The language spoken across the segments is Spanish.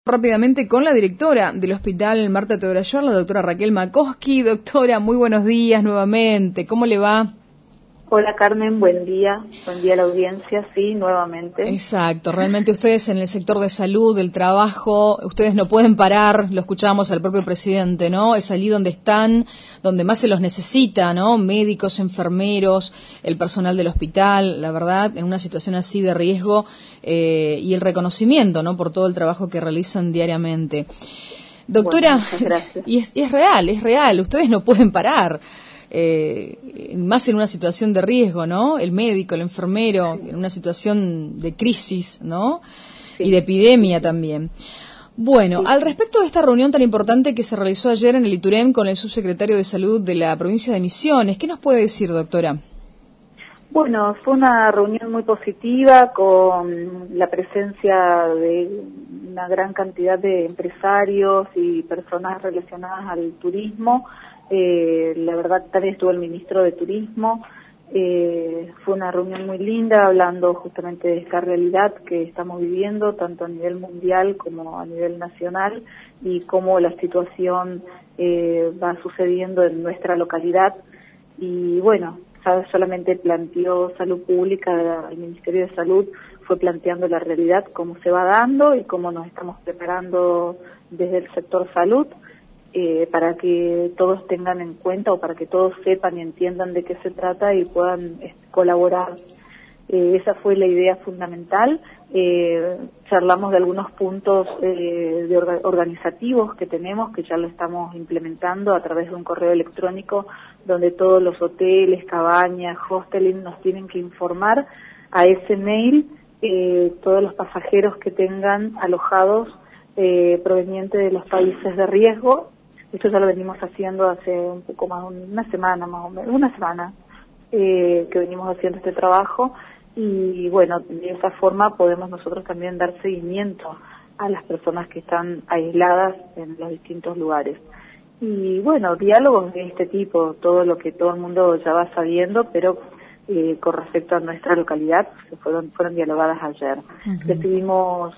rápidamente con la directora del Hospital Marta Teodoro Ayala, la doctora Raquel Makoski. Doctora, muy buenos días nuevamente. ¿Cómo le va? Hola Carmen, buen día a la audiencia, sí, nuevamente. Exacto, realmente ustedes en el sector de salud, del trabajo, ustedes no pueden parar, lo escuchábamos al propio presidente, ¿no? Es allí donde están, donde más se los necesita, ¿no? Médicos, enfermeros, el personal del hospital, la verdad, en una situación así de riesgo, y el reconocimiento, ¿no? Por todo el trabajo que realizan diariamente. Doctora, bueno, y es real, ustedes no pueden parar. Más en una situación de riesgo, ¿no? El médico, el enfermero, en una situación de crisis, ¿no? Sí. Y de epidemia también. Bueno, al respecto de esta reunión tan importante que se realizó ayer en el Iturem con el subsecretario de Salud de la provincia de Misiones, ¿qué nos puede decir, doctora? Bueno, fue una reunión muy positiva con la presencia de una gran cantidad de empresarios y personas relacionadas al turismo. La verdad también estuvo el ministro de Turismo. Fue una reunión muy linda hablando justamente de esta realidad que estamos viviendo tanto a nivel mundial como a nivel nacional y cómo la situación va sucediendo en nuestra localidad. Y bueno, solamente planteó Salud Pública, el Ministerio de Salud fue planteando la realidad, cómo se va dando y cómo nos estamos preparando desde el sector salud para que todos tengan en cuenta o para que todos sepan y entiendan de qué se trata y puedan colaborar. Esa fue la idea fundamental. Charlamos de algunos puntos organizativos que tenemos, que ya lo estamos implementando a través de un correo electrónico donde todos los hoteles, cabañas, hosteling nos tienen que informar a ese mail todos los pasajeros que tengan alojados provenientes de los países de riesgo. Esto ya lo venimos haciendo hace un poco más de una semana, más o menos, que venimos haciendo este trabajo. Y bueno, de esa forma podemos nosotros también dar seguimiento a las personas que están aisladas en los distintos lugares. Y bueno, diálogos de este tipo, todo lo que todo el mundo ya va sabiendo, pero con respecto a nuestra localidad, que fueron dialogadas ayer. Recibimos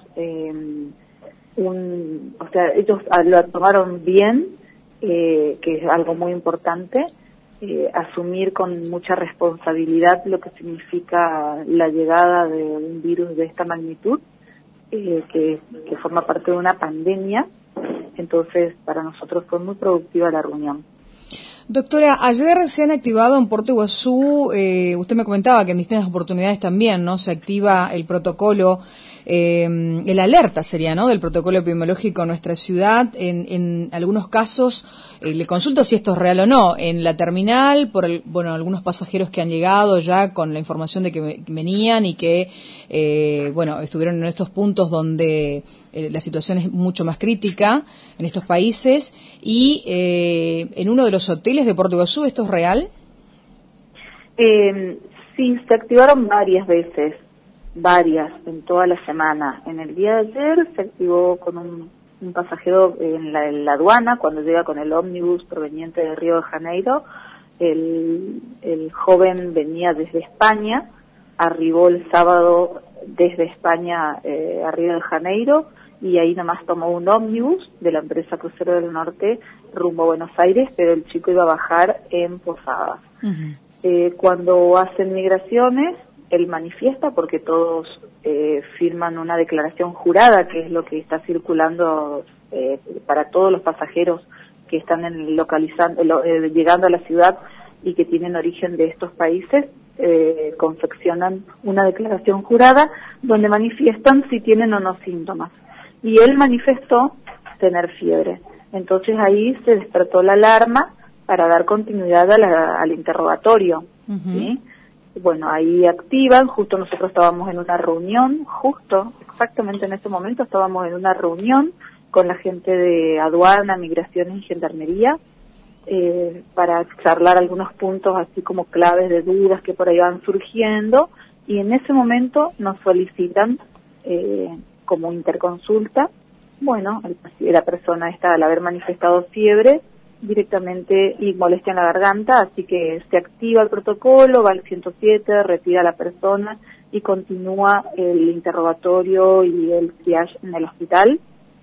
ellos lo tomaron bien, que es algo muy importante. Asumir con mucha responsabilidad lo que significa la llegada de un virus de esta magnitud, que forma parte de una pandemia. Entonces, para nosotros fue muy productiva la reunión. Doctora, ayer se han activado en Puerto Iguazú, usted me comentaba que en distintas oportunidades también, ¿no? Se activa el protocolo, el alerta sería, ¿no? Del protocolo epidemiológico en nuestra ciudad. En algunos casos, le consulto si esto es real o no. En la terminal, algunos pasajeros que han llegado ya con la información de que venían y que, estuvieron en estos puntos donde la situación es mucho más crítica en estos países. Y en uno de los hoteles de Puerto Iguazú, ¿esto es real? Sí, se activaron varias veces. En toda la semana. En el día de ayer se activó con un pasajero en la aduana cuando llega con el ómnibus proveniente de Río de Janeiro. El joven venía desde España, arribó el sábado desde España a Río de Janeiro y ahí nomás tomó un ómnibus de la empresa Crucero del Norte rumbo a Buenos Aires, pero el chico iba a bajar en Posadas. Cuando hacen migraciones, él manifiesta porque todos firman una declaración jurada, que es lo que está circulando para todos los pasajeros que están llegando a la ciudad y que tienen origen de estos países, confeccionan una declaración jurada donde manifiestan si tienen o no síntomas. Y él manifestó tener fiebre. Entonces ahí se despertó la alarma para dar continuidad al interrogatorio, ¿sí? Bueno, ahí activan, justo nosotros estábamos en una reunión, exactamente en ese momento estábamos en una reunión con la gente de aduana, migraciones y gendarmería, para charlar algunos puntos así como claves de dudas que por ahí van surgiendo, y en ese momento nos solicitan como interconsulta, bueno, la persona esta al haber manifestado fiebre, directamente y molestia en la garganta, así que se activa el protocolo, va al 107, retira a la persona y continúa el interrogatorio y el triage en el hospital.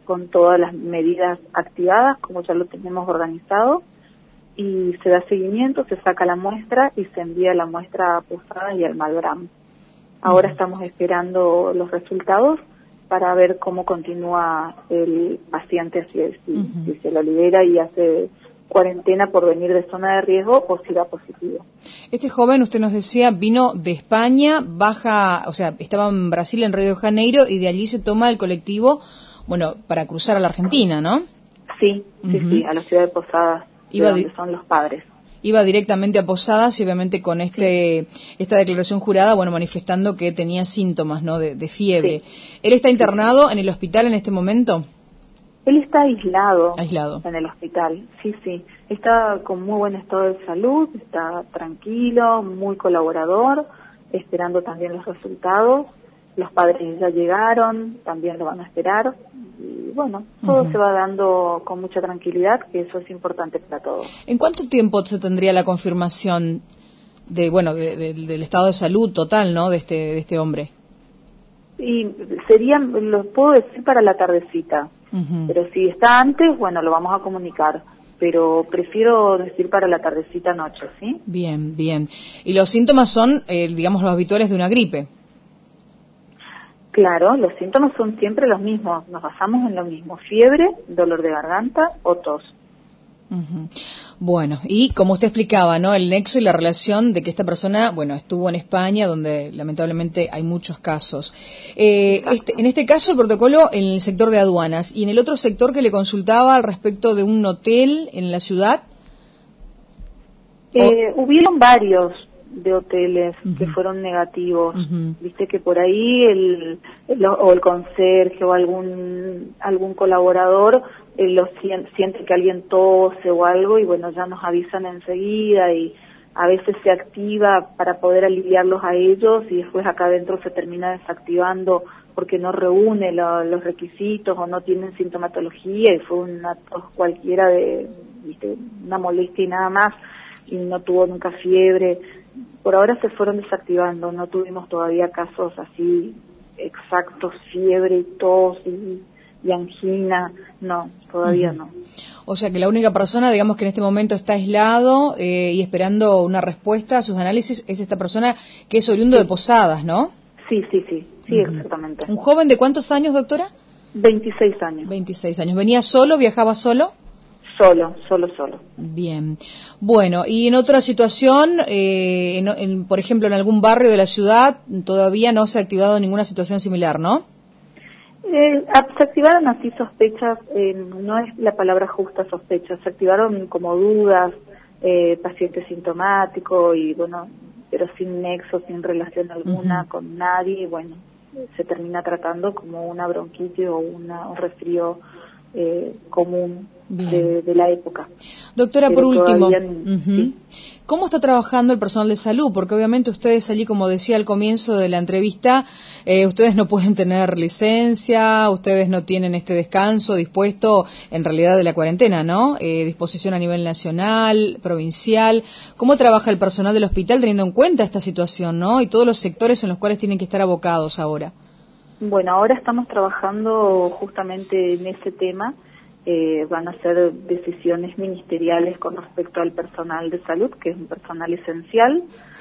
con todas las medidas activadas, como ya lo tenemos organizado, y se da seguimiento, se saca la muestra y se envía la muestra a Posadas y al Malbrán. Ahora estamos esperando los resultados para ver cómo continúa el paciente, si se lo libera y hace cuarentena por venir de zona de riesgo o si da positivo. Este joven, usted nos decía, vino de España, estaba en Brasil, en Río de Janeiro, y de allí se toma el colectivo, para cruzar a la Argentina, ¿no? Sí, sí, a la ciudad de Posadas, donde son los padres. Iba directamente a Posadas y obviamente con esta declaración jurada, manifestando que tenía síntomas, ¿no?, de fiebre. Sí. ¿Él está internado en el hospital en este momento? Él está aislado en el hospital, sí. Está con muy buen estado de salud, está tranquilo, muy colaborador, esperando también los resultados. Los padres ya llegaron, también lo van a esperar. Y todo se va dando con mucha tranquilidad, que eso es importante para todos. ¿En cuánto tiempo se tendría la confirmación del estado de salud total, ¿no?, de este hombre? Y lo puedo decir para la tardecita, pero si está antes, lo vamos a comunicar, pero prefiero decir para la tardecita noche, ¿sí? Bien. ¿Y los síntomas son, los habituales de una gripe? Claro, los síntomas son siempre los mismos, nos basamos en lo mismo: fiebre, dolor de garganta o tos. Bueno, y como usted explicaba, ¿no?, el nexo y la relación de que esta persona, estuvo en España, donde lamentablemente hay muchos casos. En este caso, el protocolo en el sector de aduanas, y en el otro sector que le consultaba al respecto de un hotel en la ciudad. Hubieron varios de hoteles que fueron negativos. Viste que por ahí el conserje o algún colaborador siente que alguien tose o algo, y ya nos avisan enseguida, y a veces se activa para poder aliviarlos a ellos, y después acá adentro se termina desactivando porque no reúne los requisitos o no tienen sintomatología, y fue una tos cualquiera una molestia y nada más, y no tuvo nunca fiebre. Por ahora se fueron desactivando, no tuvimos todavía casos así exactos, fiebre y tos y angina, no, todavía no. O sea que la única persona, que en este momento está aislado y esperando una respuesta a sus análisis es esta persona que es oriundo de Posadas, ¿no? Sí, exactamente. ¿Un joven de cuántos años, doctora? 26 años. 26 años. ¿Venía solo, viajaba solo? Solo. Bien. Bueno, y en otra situación, por ejemplo, en algún barrio de la ciudad, todavía no se ha activado ninguna situación similar, ¿no? Se activaron así sospechas, no es la palabra justa sospechas, se activaron como dudas, paciente sintomático pero sin nexo, sin relación alguna con nadie, se termina tratando como una bronquitis o un resfrío común de la época. Doctora, por último, ¿sí? ¿Cómo está trabajando el personal de salud? Porque obviamente ustedes allí, como decía al comienzo de la entrevista, ustedes no pueden tener licencia, ustedes no tienen este descanso dispuesto en realidad de la cuarentena, ¿no? Disposición a nivel nacional, provincial. ¿Cómo trabaja el personal del hospital teniendo en cuenta esta situación, ¿no? Y todos los sectores en los cuales tienen que estar abocados ahora. Ahora estamos trabajando justamente en ese tema. Van a ser decisiones ministeriales con respecto al personal de salud, que es un personal esencial,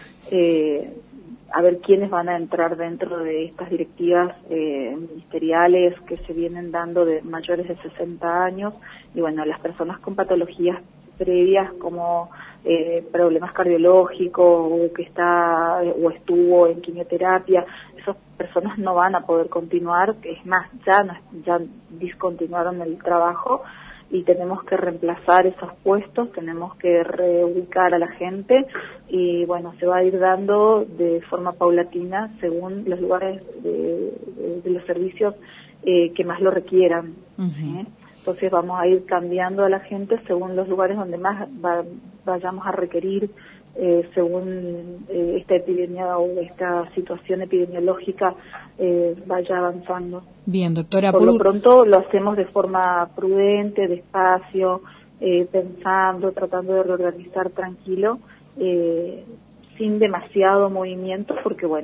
a ver quiénes van a entrar dentro de estas directivas ministeriales que se vienen dando de mayores de 60 años, y las personas con patologías previas como problemas cardiológicos o estuvo en quimioterapia, esas personas no van a poder continuar, es más, ya discontinuaron el trabajo y tenemos que reemplazar esos puestos, tenemos que reubicar a la gente y se va a ir dando de forma paulatina según los lugares de los servicios que más lo requieran. ¿Sí? Entonces vamos a ir cambiando a la gente según los lugares donde más vayamos a requerir, según esta epidemia o esta situación epidemiológica vaya avanzando. Bien, doctora. Por lo pronto lo hacemos de forma prudente, despacio, pensando, tratando de reorganizar tranquilo, sin demasiado movimiento, porque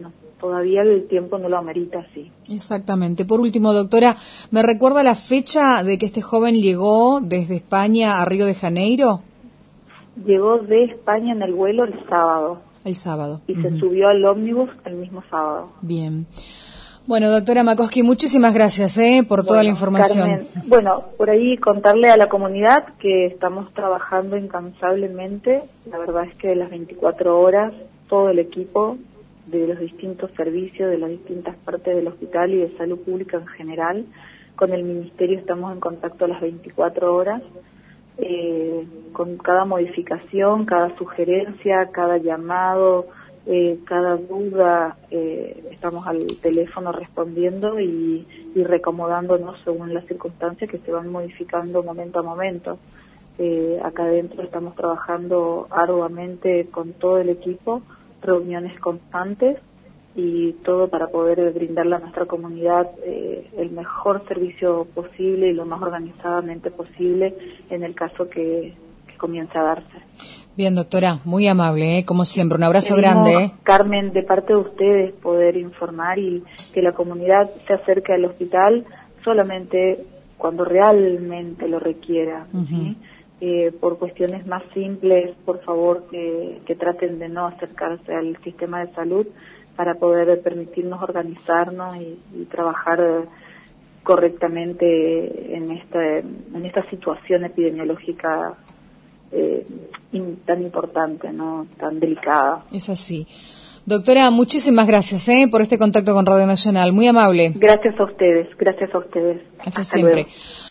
todavía el tiempo no lo amerita así. Exactamente. Por último, doctora, ¿me recuerda la fecha de que este joven llegó desde España a Río de Janeiro? Llegó de España en el vuelo el sábado. El sábado. Y se subió al ómnibus el mismo sábado. Bien. Bueno, doctora Makoski, muchísimas gracias por toda la información. Carmen, bueno, por ahí contarle a la comunidad que estamos trabajando incansablemente. La verdad es que las 24 horas, todo el equipo de los distintos servicios, de las distintas partes del hospital y de salud pública en general, con el Ministerio estamos en contacto las 24 horas, con cada modificación, cada sugerencia, cada llamado, cada duda, estamos al teléfono respondiendo y reacomodándonos según las circunstancias que se van modificando momento a momento. Acá adentro estamos trabajando arduamente con todo el equipo, reuniones constantes y todo para poder brindarle a nuestra comunidad el mejor servicio posible y lo más organizadamente posible en el caso que comience a darse. Bien, doctora, muy amable, como siempre. Un abrazo grande. Carmen, de parte de ustedes, poder informar y que la comunidad se acerque al hospital solamente cuando realmente lo requiera. ¿Sí? Por cuestiones más simples, por favor, que traten de no acercarse al sistema de salud para poder permitirnos organizarnos y trabajar correctamente en esta situación epidemiológica tan importante, no tan delicada. Es así. Doctora, muchísimas gracias por este contacto con Radio Nacional. Muy amable. Gracias a ustedes. Gracias a ustedes. Hasta siempre. Luego.